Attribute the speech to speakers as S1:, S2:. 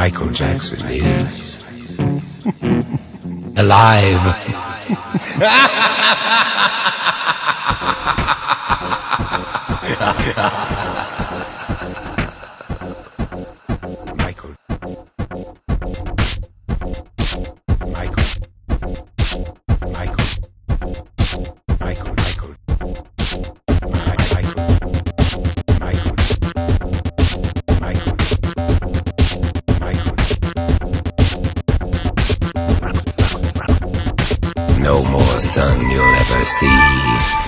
S1: Michael Jackson is alive. Michael. No more sun you'll ever see.